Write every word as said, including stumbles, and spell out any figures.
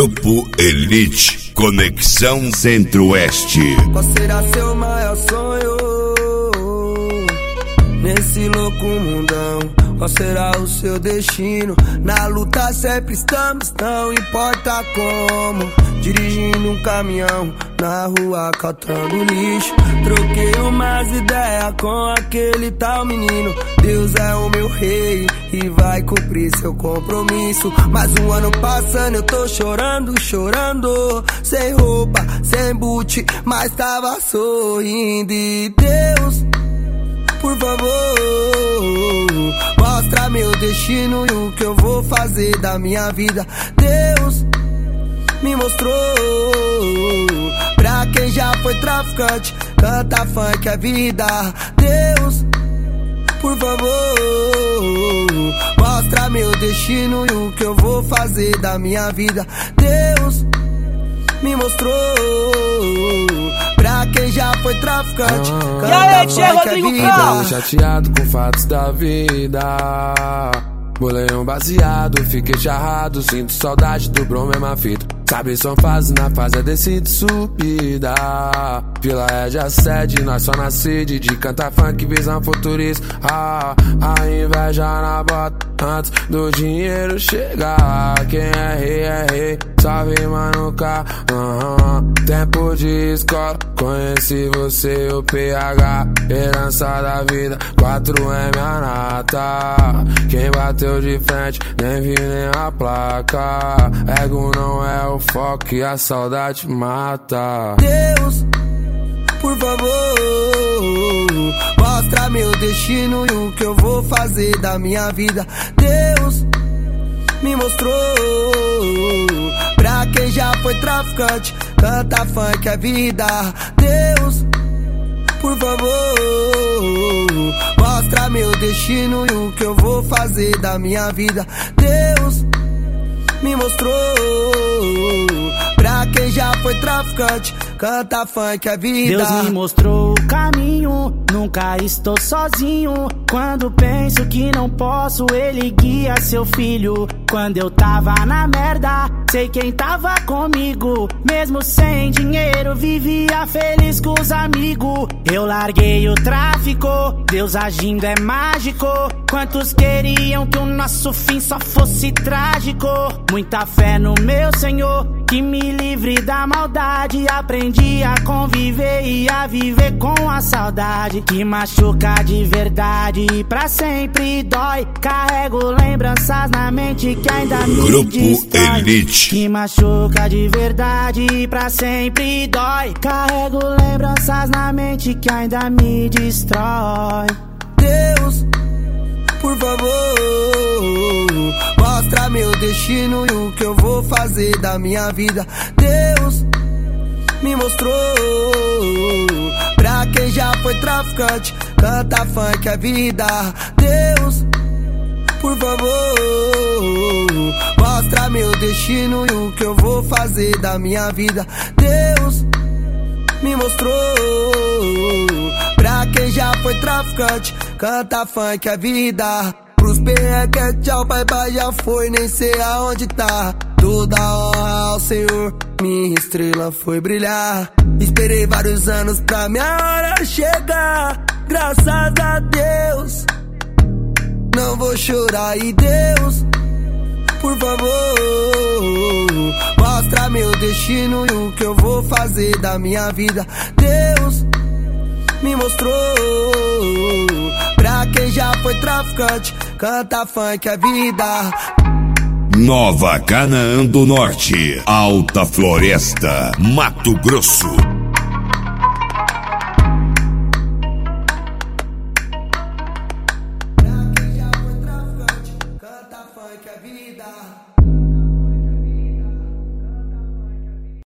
Grupo Elite, Conexão Centro-Oeste. Qual será seu maior sonho nesse louco mundão? Qual será o seu destino? Na luta sempre estamos, não importa como. Dirigindo um caminhão na rua catando lixo. Troquei umas ideias com aquele tal menino. Deus é o meu rei e vai cumprir seu compromisso. Mais um ano passando, eu tô chorando, chorando. Sem roupa, sem boot, mas tava sorrindo. E Deus, por favor, mostra meu destino e o que eu vou fazer da minha vida. Deus me mostrou, pra quem já foi traficante, canta funk é vida. Deus, por favor, mostra meu destino e o que eu vou fazer da minha vida. Deus me mostrou, pra quem já foi traficante, ah, canta aí, funk é vida. Tô chateado com fatos da vida. Bolei um baseado, fiquei charrado. Sinto saudade do bro, mesma fita. Sabe, são fases, na fase é descida e subida. Vila é de assédio, nós só na sede de cantar funk, visão futurista. Ah, a inveja na bota antes do dinheiro chegar. Quem é rei é rei, salve manuca. Uhum. Tempo de escola, conheci você, o P H. Herança da vida, quatro M a nata. Quem bateu de frente, nem vi nem a placa. Ego não é o foco e a saudade mata. Deus, por favor, mostra meu destino e o que eu vou fazer da minha vida. Deus me mostrou, pra quem já foi traficante, canta funk é vida. Deus, por favor, mostra meu destino e o que eu vou fazer da minha vida. Deus me mostrou, pra quem já foi traficante, canta funk é vida. Deus me mostrou o caminho, nunca estou sozinho. Quando penso que não posso, ele guia seu filho. Quando eu tava na merda, sei quem tava comigo. Mesmo sem dinheiro, vivia feliz com os amigos. Eu larguei o tráfico, Deus agindo é mágico. Quantos queriam que o nosso fim só fosse trágico? Muita fé no meu Senhor, que me livre da maldade. Aprendi a conviver e a viver com a saudade, que machuca de verdade e pra sempre dói. Carrego lembranças na mente que ainda me Grupo destrói. Elite, Que machuca de verdade e pra sempre dói. Carrego lembranças na mente que ainda me destrói. Deus, por favor, mostra meu destino e o que eu vou fazer da minha vida. Deus me mostrou, pra quem já foi traficante, canta funk é vida. Deus, por favor, mostra meu destino e o que eu vou fazer da minha vida. Deus me mostrou, pra quem já foi traficante, canta funk é vida. Pros P R que é tchau, bye bye, já foi, nem sei aonde tá. Toda honra ao Senhor, minha estrela foi brilhar. Esperei vários anos pra minha hora chegar. Graças a Deus, não vou chorar. E Deus, por favor, mostra meu destino e o que eu vou fazer da minha vida. Deus me mostrou, pra quem já foi traficante, canta funk é vida. Nova Canaã do Norte, Alta Floresta, Mato Grosso. Pra quem já foi traficante, canta funk é vida.